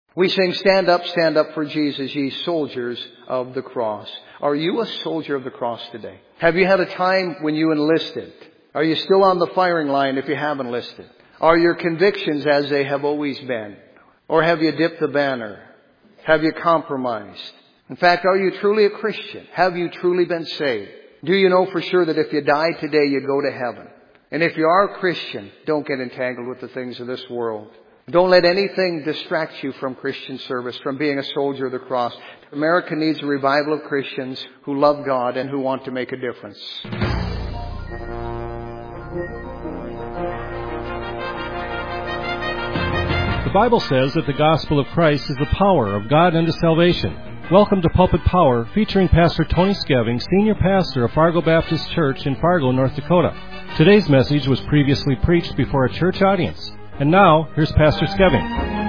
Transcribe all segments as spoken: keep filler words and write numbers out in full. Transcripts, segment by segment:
We sing, stand up, stand up for Jesus, ye soldiers of the cross. Are you a soldier of the cross today? Have you had a time when you enlisted? Are you still on the firing line if you have enlisted? Are your convictions as they have always been? Or have you dipped the banner? Have you compromised? In fact, are you truly a Christian? Have you truly been saved? Do you know for sure that if you die today, you go to heaven? And if you are a Christian, don't get entangled with the things of this world. Don't let anything distract you from Christian service, from being a soldier of the cross. America needs a revival of Christians who love God and who want to make a difference. The Bible says that the gospel of Christ is the power of God unto salvation. Welcome to Pulpit Power, featuring Pastor Tony Skeving, Senior Pastor of Fargo Baptist Church in Fargo, North Dakota. Today's message was previously preached before a church audience. And now, here's Pastor Skeving.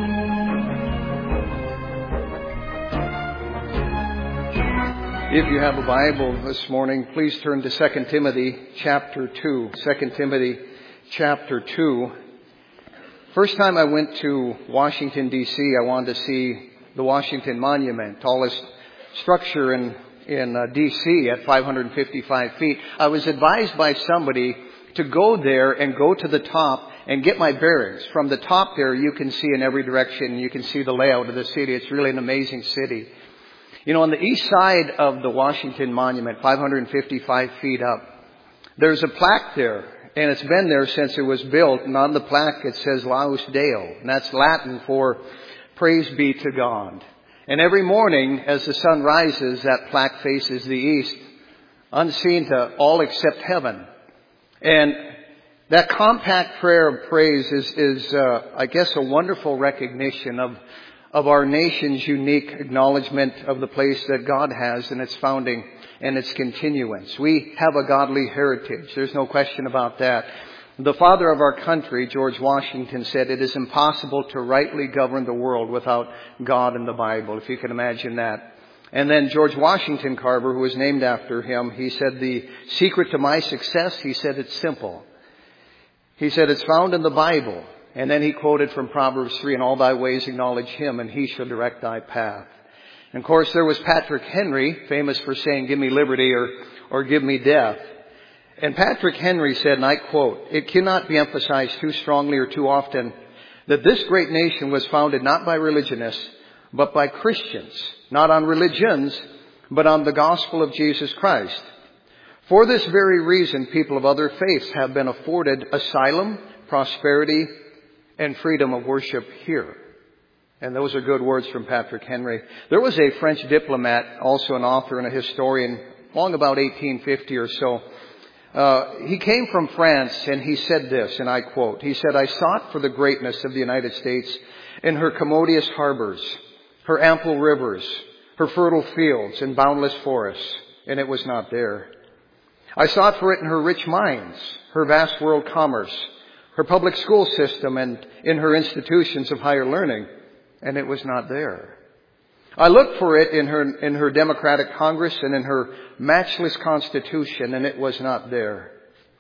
If you have a Bible this morning, please turn to Second Timothy chapter two. Second Timothy chapter two. First time I went to Washington, D C, I wanted to see the Washington Monument, tallest structure in, in uh, D C at five hundred fifty-five feet. I was advised by somebody to go there and go to the top and get my bearings. From the top there, you can see in every direction. You can see the layout of the city. It's really an amazing city. You know, on the east side of the Washington Monument, five hundred fifty-five feet up, there's a plaque there. And it's been there since it was built. And on the plaque, it says Laus Deo. And that's Latin for praise be to God. And every morning, as the sun rises, that plaque faces the east, unseen to all except heaven. And that compact prayer of praise is, is uh, I guess, a wonderful recognition of, of our nation's unique acknowledgement of the place that God has in its founding and its continuance. We have a godly heritage. There's no question about that. The father of our country, George Washington, said it is impossible to rightly govern the world without God and the Bible, if you can imagine that. And then George Washington Carver, who was named after him, he said the secret to my success, he said it's simple. He said it's found in the Bible. And then he quoted from Proverbs three, in all thy ways acknowledge him, and he shall direct thy path. And of course, there was Patrick Henry, famous for saying, give me liberty or, or give me death. And Patrick Henry said, and I quote, it cannot be emphasized too strongly or too often that this great nation was founded not by religionists, but by Christians, not on religions, but on the gospel of Jesus Christ. For this very reason, people of other faiths have been afforded asylum, prosperity, and freedom of worship here. And those are good words from Patrick Henry. There was a French diplomat, also an author and a historian, long about eighteen fifty or so. Uh, he came from France and he said this, and I quote, he said, I sought for the greatness of the United States in her commodious harbors, her ample rivers, her fertile fields and boundless forests, and it was not there. I sought for it in her rich mines, her vast world commerce, her public school system, and in her institutions of higher learning, and it was not there. I looked for it in her, in her democratic Congress and in her matchless Constitution, and it was not there.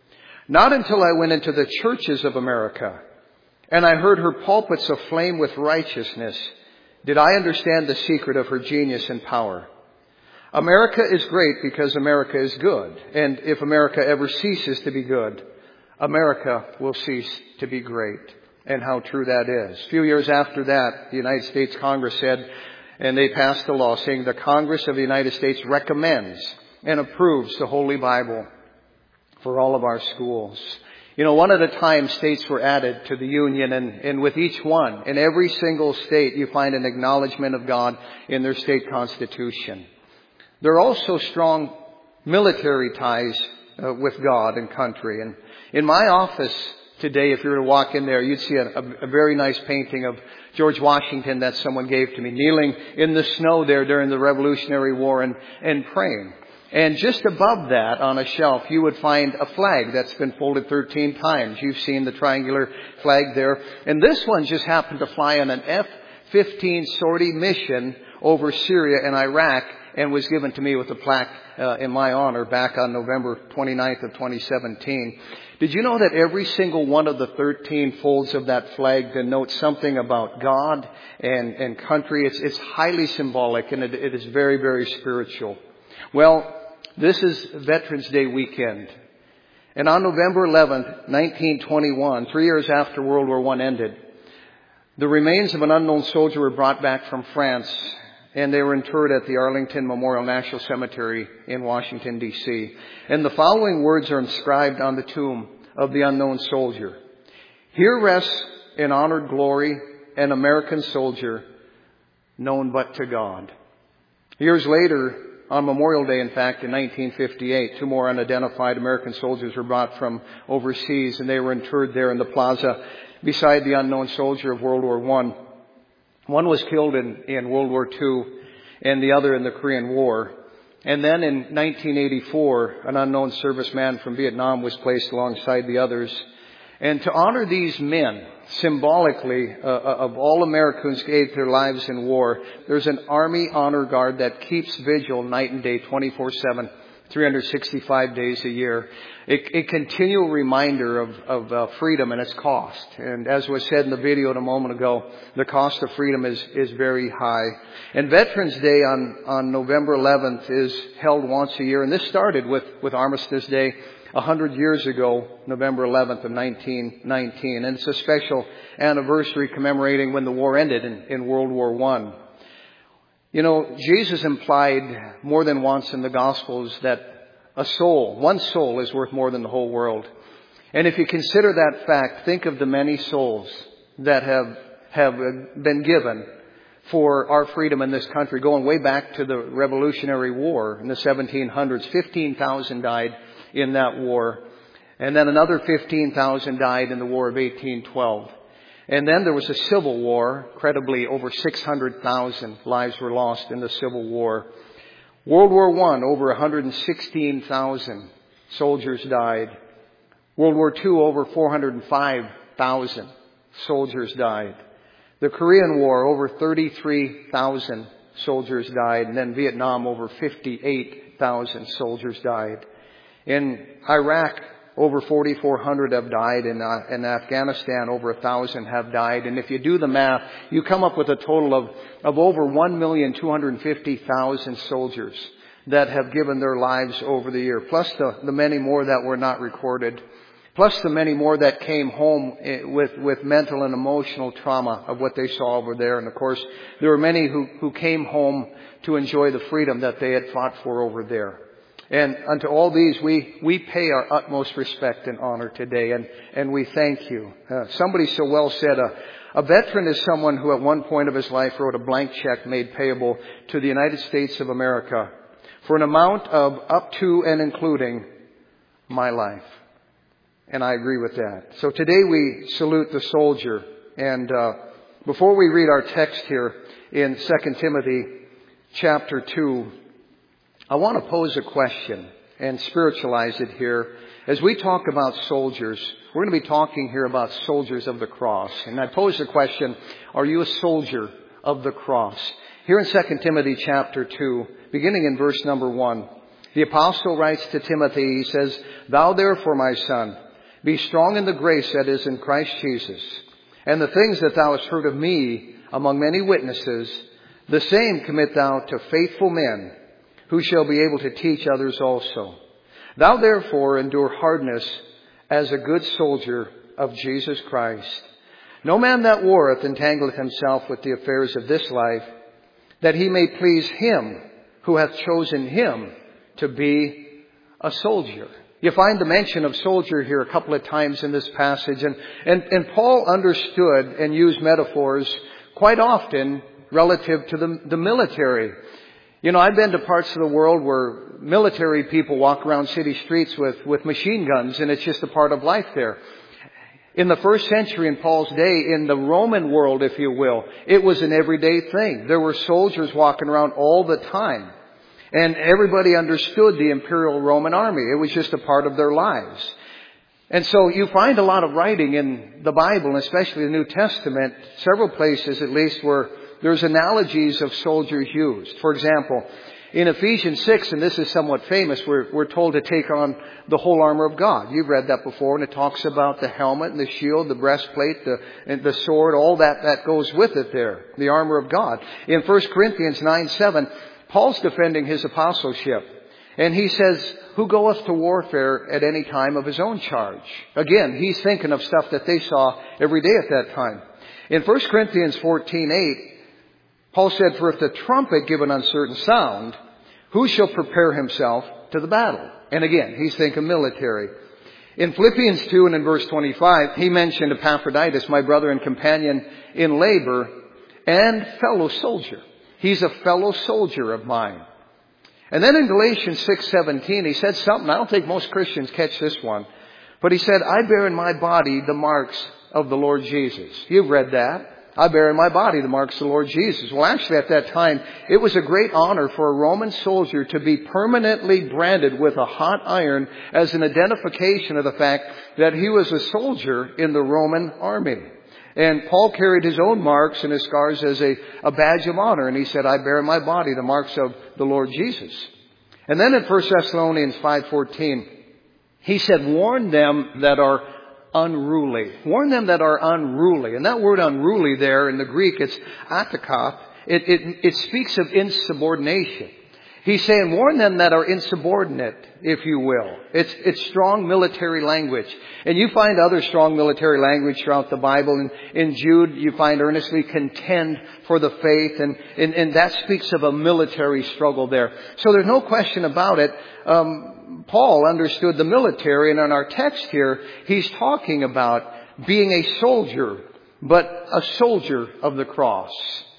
Not until I went into the churches of America and I heard her pulpits aflame with righteousness did I understand the secret of her genius and power. America is great because America is good. And if America ever ceases to be good, America will cease to be great. And how true that is. A few years after that, the United States Congress said, and they passed a law saying the Congress of the United States recommends and approves the Holy Bible for all of our schools. You know, one at a time, states were added to the Union, and, and with each one, in every single state, you find an acknowledgement of God in their state constitution. There are also strong military ties uh, with God and country. And in my office today, if you were to walk in there, you'd see a, a, a very nice painting of George Washington that someone gave to me, kneeling in the snow there during the Revolutionary War and, and praying. And just above that, on a shelf, you would find a flag that's been folded thirteen times. You've seen the triangular flag there. And this one just happened to fly on an F fifteen sortie mission over Syria and Iraq. and was given to me with a plaque uh, in my honor back on November twenty-ninth of twenty seventeen. Did you know that every single one of the thirteen folds of that flag denotes something about God and, and country? It's, it's highly symbolic, and it, it is very, very spiritual. Well, this is Veterans Day weekend. And on November eleventh, nineteen twenty-one, three years after World War One ended, the remains of an unknown soldier were brought back from France, and they were interred at the Arlington Memorial National Cemetery in Washington, D C And the following words are inscribed on the tomb of the unknown soldier. Here rests in honored glory an American soldier known but to God. Years later, on Memorial Day, in fact, in nineteen fifty-eight, two more unidentified American soldiers were brought from overseas, and they were interred there in the plaza beside the unknown soldier of World War One. One was killed in, in World War Two, and the other in the Korean War. And then in nineteen eighty-four, an unknown serviceman from Vietnam was placed alongside the others. And to honor these men, symbolically, uh, of all Americans who gave their lives in war, there's an Army Honor Guard that keeps vigil night and day, twenty-four seven, three hundred sixty-five days a year. A, a continual reminder of, of uh, freedom and its cost. And as was said in the video a moment ago, the cost of freedom is, is very high. And Veterans Day on, on November eleventh is held once a year. And this started with, with Armistice Day a hundred years ago, November eleventh of nineteen nineteen. And it's a special anniversary commemorating when the war ended in, in World War One. You know, Jesus implied more than once in the Gospels that a soul, one soul, is worth more than the whole world. And if you consider that fact, think of the many souls that have, have been given for our freedom in this country, going way back to the Revolutionary War in the seventeen hundreds. fifteen thousand died in that war. And then another fifteen thousand died in the War of eighteen twelve. And then there was a civil war. Credibly, over six hundred thousand lives were lost in the Civil War. World War One, over one hundred sixteen thousand soldiers died. World War Two, over four hundred five thousand soldiers died. The Korean War, over thirty-three thousand soldiers died. And then Vietnam, over fifty-eight thousand soldiers died. In Iraq, over forty-four hundred have died. In, uh, in Afghanistan, over one thousand have died. And if you do the math, you come up with a total of, of over one million two hundred fifty thousand soldiers that have given their lives over the year, plus the, the many more that were not recorded, plus the many more that came home with, with mental and emotional trauma of what they saw over there. And of course, there were many who, who came home to enjoy the freedom that they had fought for over there. And unto all these, we, we pay our utmost respect and honor today, and, and we thank you. Uh, somebody so well said, uh, a veteran is someone who at one point of his life wrote a blank check made payable to the United States of America for an amount of up to and including my life. And I agree with that. So today we salute the soldier. And uh, before we read our text here in Second Timothy chapter two, I want to pose a question and spiritualize it here. As we talk about soldiers, we're going to be talking here about soldiers of the cross. And I pose the question, are you a soldier of the cross? Here in Second Timothy chapter two, beginning in verse number one, the apostle writes to Timothy, he says, "Thou therefore, my son, be strong in the grace that is in Christ Jesus. And the things that thou hast heard of me among many witnesses, the same commit thou to faithful men, who shall be able to teach others also. Thou therefore endure hardness as a good soldier of Jesus Christ. No man that warreth entangleth himself with the affairs of this life, that he may please him who hath chosen him to be a soldier." You find the mention of soldier here a couple of times in this passage. And, and, and Paul understood and used metaphors quite often relative to the, the military. You know, I've been to parts of the world where military people walk around city streets with, with machine guns, and it's just a part of life there. In the first century, in Paul's day, in the Roman world, if you will, it was an everyday thing. There were soldiers walking around all the time. And everybody understood the Imperial Roman army. It was just a part of their lives. And so you find a lot of writing in the Bible, and especially the New Testament, several places at least, where there's analogies of soldiers used. For example, In Ephesians six, and this is somewhat famous, we're, we're told to take on the whole armor of God. You've read that before, and it talks about the helmet and the shield, the breastplate, the, and the sword, all that, that goes with it there, the armor of God. In First Corinthians nine seven, Paul's defending his apostleship. And he says, who goeth to warfare at any time of his own charge? Again, he's thinking of stuff that they saw every day at that time. In First Corinthians fourteen eight, Paul said, for if the trumpet give an uncertain sound, who shall prepare himself to the battle? And again, he's thinking military. In Philippians two and in verse twenty-five, he mentioned Epaphroditus, my brother and companion in labor and fellow soldier. He's a fellow soldier of mine. And then in Galatians six seventeen, he said something, I don't think most Christians catch this one, but he said, I bear in my body the marks of the Lord Jesus. You've read that. I bear in my body the marks of the Lord Jesus. Well, actually, at that time, it was a great honor for a Roman soldier to be permanently branded with a hot iron as an identification of the fact that he was a soldier in the Roman army. And Paul carried his own marks and his scars as a, a badge of honor. And he said, I bear in my body the marks of the Lord Jesus. And then in First Thessalonians five fourteen, he said, warn them that are unruly. Warn them that are unruly. And that word unruly there in the Greek, it's atakos. It, it, it speaks of insubordination. He's saying, warn them that are insubordinate, if you will. It's, it's strong military language. And you find other strong military language throughout the Bible. In, in Jude, you find earnestly contend for the faith. And, and, and that speaks of a military struggle there. So there's no question about it. Um, Paul understood the military, and in our text here, he's talking about being a soldier, but a soldier of the cross.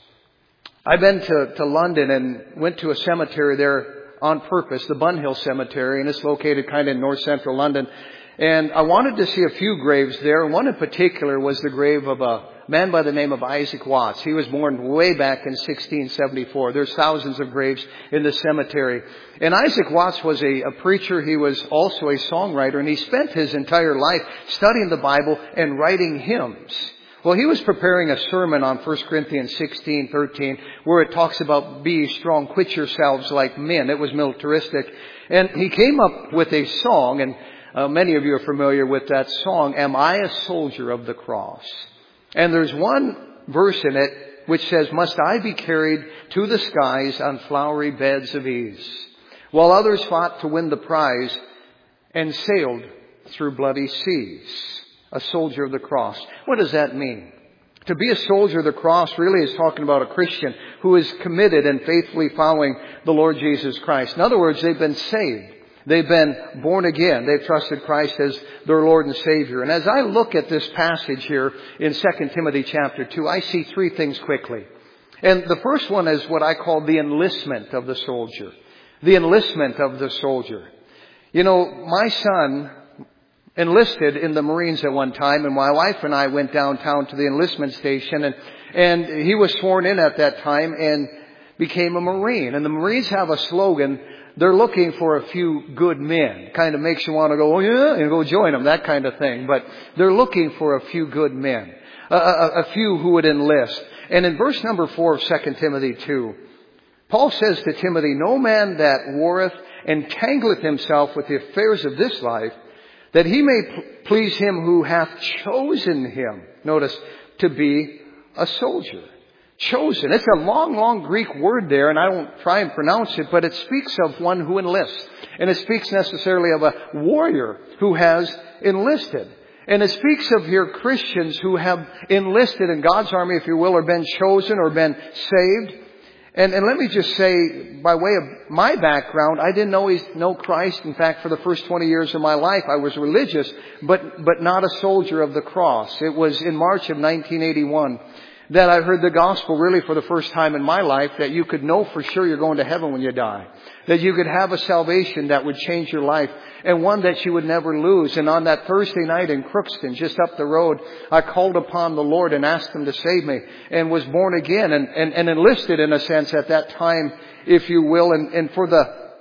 I've been to, to London and went to a cemetery there on purpose, the Bunhill Cemetery, and it's located kind of in north central London. And I wanted to see a few graves there. One in particular was the grave of a man by the name of Isaac Watts. He was born way back in sixteen seventy-four. There's thousands of graves in the cemetery. And Isaac Watts was a, a preacher. He was also a songwriter, and he spent his entire life studying the Bible and writing hymns. Well, he was preparing a sermon on First Corinthians sixteen thirteen, where it talks about be strong, quit yourselves like men. It was militaristic. And he came up with a song, and uh, many of you are familiar with that song, Am I a Soldier of the Cross? And there's one verse in it which says, must I be carried to the skies on flowery beds of ease, while others fought to win the prize and sailed through bloody seas. A soldier of the cross. What does that mean? To be a soldier of the cross really is talking about a Christian who is committed and faithfully following the Lord Jesus Christ. In other words, they've been saved. They've been born again. They've trusted Christ as their Lord and Savior. And as I look at this passage here in Second Timothy chapter two, I see three things quickly. And the first one is what I call the enlistment of the soldier. The enlistment of the soldier. You know, my son enlisted in the Marines at one time, and my wife and I went downtown to the enlistment station, and, and he was sworn in at that time and became a Marine. And the Marines have a slogan, they're looking for a few good men. Kind of makes you want to go, oh yeah, and go join them, that kind of thing. But they're looking for a few good men, a, a, a few who would enlist. And in verse number four of Second Timothy two, Paul says to Timothy, no man that warreth entangleth himself with the affairs of this life, that he may please him who hath chosen him. Notice, to be a soldier. Chosen. It's a long, long Greek word there, and I won't try and pronounce it, but it speaks of one who enlists. And it speaks necessarily of a warrior who has enlisted. And it speaks of here Christians who have enlisted in God's army, if you will, or been chosen or been saved. And, and let me just say, by way of my background, I didn't always know Christ. In fact, for the first twenty years of my life, I was religious, but, but not a soldier of the cross. It was in March of nineteen eighty-one that I heard the gospel really for the first time in my life, that you could know for sure you're going to heaven when you die. That you could have a salvation that would change your life, and one that you would never lose. And on that Thursday night in Crookston, just up the road, I called upon the Lord and asked Him to save me, and was born again and, and, and enlisted in a sense at that time, if you will. And, and for the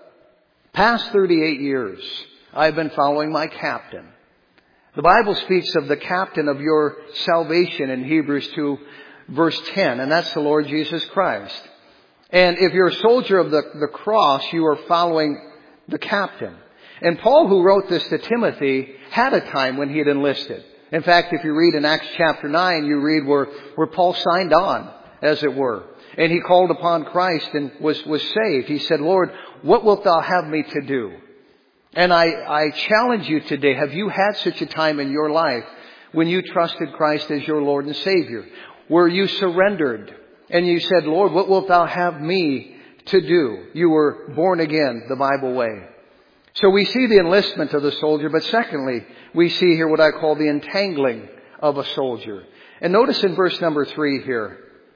past thirty-eight years, I've been following my captain. The Bible speaks of the captain of your salvation in Hebrews two, verse ten, and that's the Lord Jesus Christ. And if you're a soldier of the, the cross, you are following the captain. And Paul, who wrote this to Timothy, had a time when he had enlisted. In fact, if you read in Acts chapter nine, you read where, where Paul signed on, as it were. And he called upon Christ and was, was saved. He said, Lord, what wilt thou have me to do? And I, I challenge you today, have you had such a time in your life when you trusted Christ as your Lord and Savior? Where you surrendered and you said, Lord, what wilt thou have me to do? You were born again the Bible way. So we see the enlistment of the soldier, but secondly, we see here what I call the entangling of a soldier. And notice in verse number three here,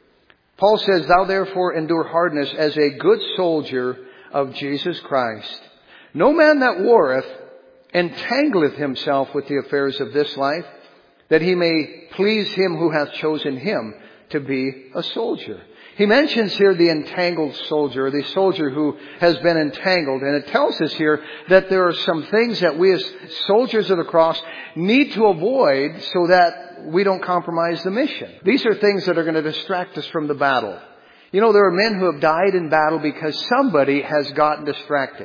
Paul says, Thou therefore endure hardness as a good soldier of Jesus Christ. No man that warreth entangleth himself with the affairs of this life, that he may please him who hath chosen him to be a soldier. He mentions here the entangled soldier, the soldier who has been entangled. And it tells us here that there are some things that we as soldiers of the cross need to avoid so that we don't compromise the mission. These are things that are going to distract us from the battle. You know, there are men who have died in battle because somebody has gotten distracted.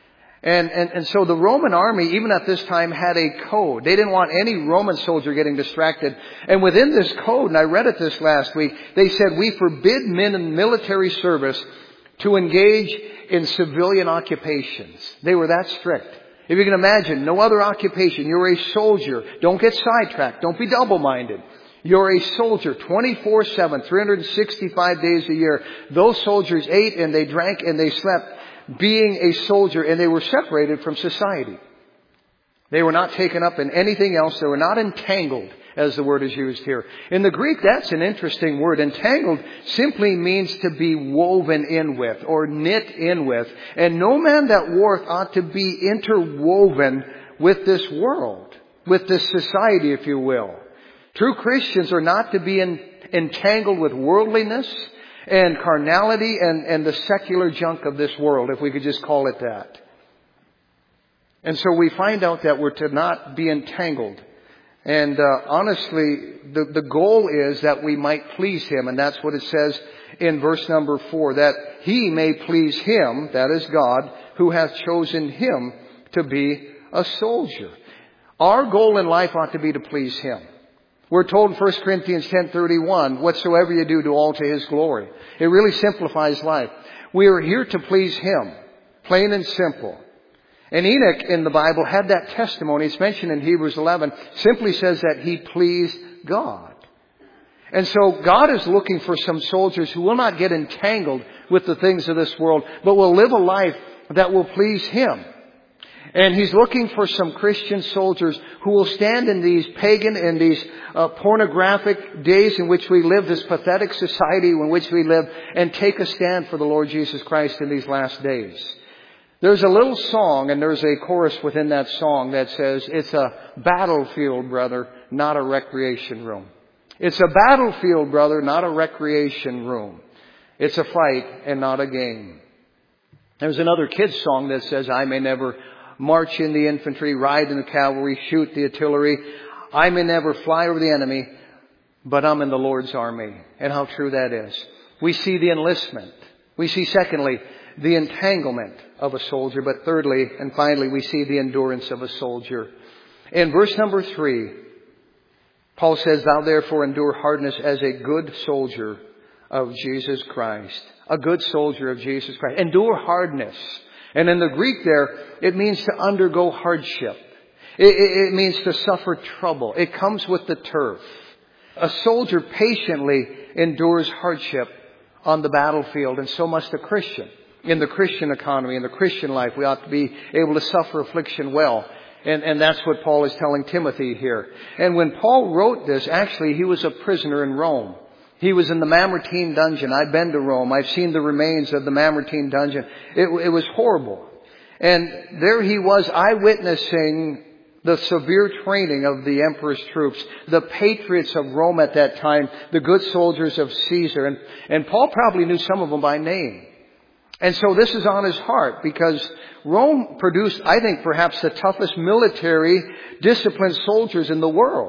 And, and, and so the Roman army, even at this time, had a code. They didn't want any Roman soldier getting distracted. And within this code, and I read it this last week, they said, we forbid men in military service to engage in civilian occupations. They were that strict. If you can imagine, no other occupation. You're a soldier. Don't get sidetracked. Don't be double-minded. You're a soldier twenty-four seven, three hundred sixty-five days a year. Those soldiers ate and they drank and they slept, being a soldier, and they were separated from society. They were not taken up in anything else. They were not entangled, as the word is used here. In the Greek, that's an interesting word. Entangled simply means to be woven in with or knit in with. And no man that warreth ought to be interwoven with this world, with this society, if you will. True Christians are not to be in, entangled with worldliness and carnality and, and the secular junk of this world, if we could just call it that. And so we find out that we're to not be entangled. And uh, honestly, the, the goal is that we might please Him. And that's what it says in verse number four, that He may please Him, that is God, who hath chosen Him to be a soldier. Our goal in life ought to be to please Him. We're told in First Corinthians ten thirty-one, whatsoever you do, do all to His glory. It really simplifies life. We are here to please Him, plain and simple. And Enoch in the Bible had that testimony. It's mentioned in Hebrews eleven. Simply says that he pleased God. And so God is looking for some soldiers who will not get entangled with the things of this world, but will live a life that will please Him. And He's looking for some Christian soldiers who will stand in these pagan and these uh, pornographic days in which we live, this pathetic society in which we live, and take a stand for the Lord Jesus Christ in these last days. There's a little song, and there's a chorus within that song that says, it's a battlefield, brother, not a recreation room. It's a battlefield, brother, not a recreation room. It's a fight and not a game. There's another kid's song that says, I may never march in the infantry, ride in the cavalry, shoot the artillery. I may never fly over the enemy, but I'm in the Lord's army. And how true that is. We see the enlistment. We see, secondly, the entanglement of a soldier. But thirdly, and finally, we see the endurance of a soldier. In verse number three, Paul says, Thou therefore endure hardness as a good soldier of Jesus Christ. A good soldier of Jesus Christ. Endure hardness. And in the Greek there, it means to undergo hardship. It, it, it means to suffer trouble. It comes with the turf. A soldier patiently endures hardship on the battlefield, and so must a Christian. In the Christian economy, in the Christian life, we ought to be able to suffer affliction well. And, and that's what Paul is telling Timothy here. And when Paul wrote this, actually, he was a prisoner in Rome. He was in the Mamertine dungeon. I've been to Rome. I've seen the remains of the Mamertine dungeon. It, it was horrible. And there he was eyewitnessing the severe training of the emperor's troops, the patriots of Rome at that time, the good soldiers of Caesar. And, and Paul probably knew some of them by name. And so this is on his heart because Rome produced, I think, perhaps the toughest military disciplined soldiers in the world.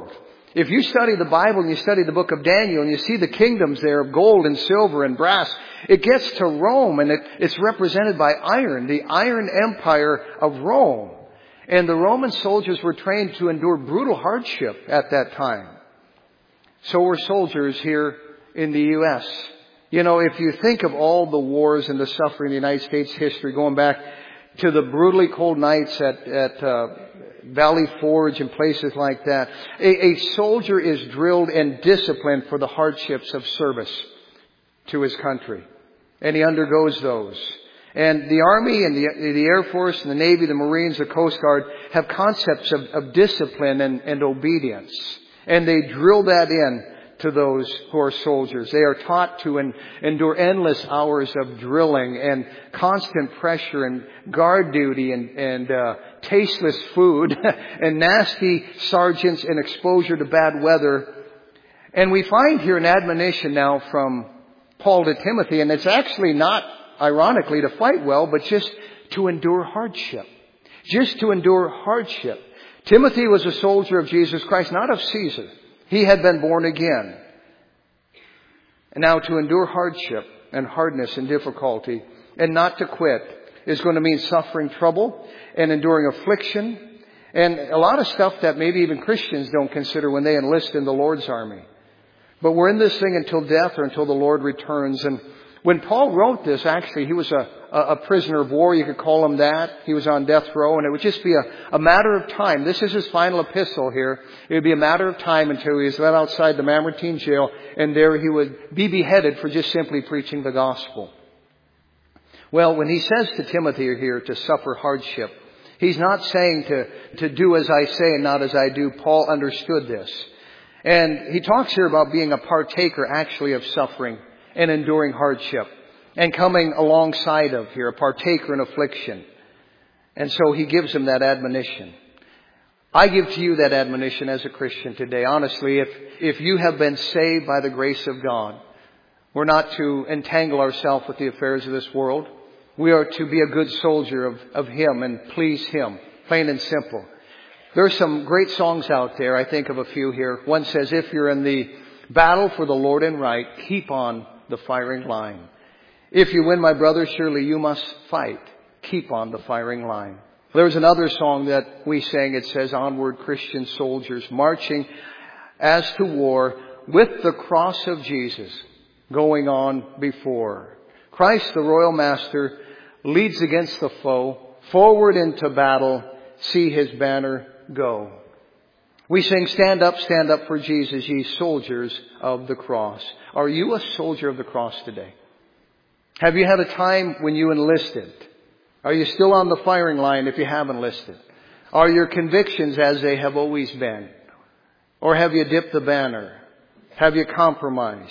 If you study the Bible and you study the book of Daniel and you see the kingdoms there of gold and silver and brass, it gets to Rome and it, it's represented by iron, the Iron Empire of Rome. And the Roman soldiers were trained to endure brutal hardship at that time. So were soldiers here in the U S You know, if you think of all the wars and the suffering in the United States history, going back to the brutally cold nights at, at uh, Valley Forge and places like that, a, a soldier is drilled and disciplined for the hardships of service to his country. And he undergoes those. And the Army and the, the Air Force and the Navy, the Marines, the Coast Guard have concepts of, of discipline and, and obedience. And they drill that in to those who are soldiers. They are taught to en, endure endless hours of drilling and constant pressure and guard duty and, and uh, tasteless food and nasty sergeants and exposure to bad weather. And we find here an admonition now from Paul to Timothy, and it's actually not, ironically, to fight well, but just to endure hardship. Just to endure hardship. Timothy was a soldier of Jesus Christ, not of Caesar. He had been born again. And now to endure hardship and hardness and difficulty and not to quit is going to mean suffering trouble and enduring affliction and a lot of stuff that maybe even Christians don't consider when they enlist in the Lord's army. But we're in this thing until death or until the Lord returns. And when Paul wrote this, actually, he was a, a prisoner of war. You could call him that. He was on death row, and it would just be a, a matter of time. This is his final epistle here. It would be a matter of time until he was let outside the Mamertine jail, and there he would be beheaded for just simply preaching the gospel. Well, when he says to Timothy here to suffer hardship, he's not saying to, to do as I say and not as I do. Paul understood this. And he talks here about being a partaker actually of suffering and enduring hardship and coming alongside of here, a partaker in affliction. And so he gives him that admonition. I give to you that admonition as a Christian today. Honestly, if, if you have been saved by the grace of God, we're not to entangle ourselves with the affairs of this world. We are to be a good soldier of, of Him and please Him, plain and simple. There are some great songs out there. I think of a few here. One says, if you're in the battle for the Lord and right, keep on the firing line. If you win, my brother, surely you must fight. Keep on the firing line. There's another song that we sang. It says, onward Christian soldiers marching as to war with the cross of Jesus going on before. Christ, the royal master, leads against the foe. Forward into battle, see His banner go. We sing, stand up, stand up for Jesus, ye soldiers of the cross. Are you a soldier of the cross today? Have you had a time when you enlisted? Are you still on the firing line if you have enlisted? Are your convictions as they have always been? Or have you dipped the banner? Have you compromised?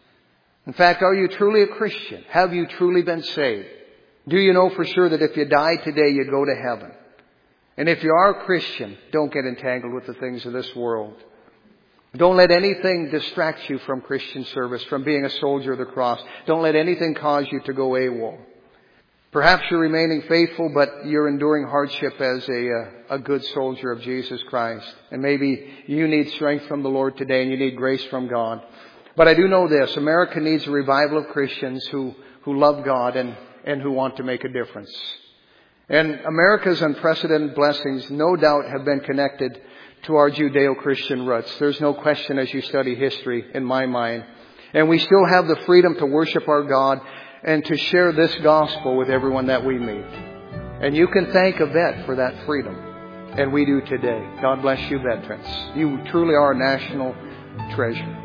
In fact, are you truly a Christian? Have you truly been saved? Do you know for sure that if you die today, you go to heaven? And if you are a Christian, don't get entangled with the things of this world. Don't let anything distract you from Christian service, from being a soldier of the cross. Don't let anything cause you to go AWOL. Perhaps you're remaining faithful, but you're enduring hardship as a, a good soldier of Jesus Christ. And maybe you need strength from the Lord today and you need grace from God. But I do know this. America needs a revival of Christians who, who love God and, and who want to make a difference. And America's unprecedented blessings no doubt have been connected to our Judeo-Christian roots. There's no question as you study history in my mind. And we still have the freedom to worship our God and to share this gospel with everyone that we meet. And you can thank a vet for that freedom. And we do today. God bless you, veterans. You truly are a national treasure.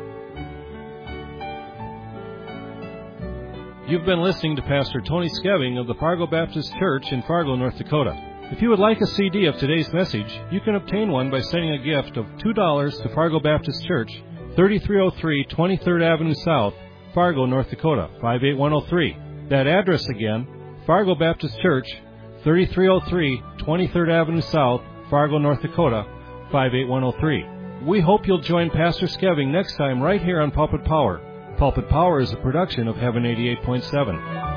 You've been listening to Pastor Tony Skeving of the Fargo Baptist Church in Fargo, North Dakota. If you would like a C D of today's message, you can obtain one by sending a gift of two dollars to Fargo Baptist Church, thirty-three oh three twenty-third Avenue South, Fargo, North Dakota, five eight one oh three. That address again, Fargo Baptist Church, thirty-three oh three twenty-third Avenue South, Fargo, North Dakota, five eight one oh three. We hope you'll join Pastor Skeving next time right here on Pulpit Power. Pulpit Power is a production of Heaven eighty-eight point seven.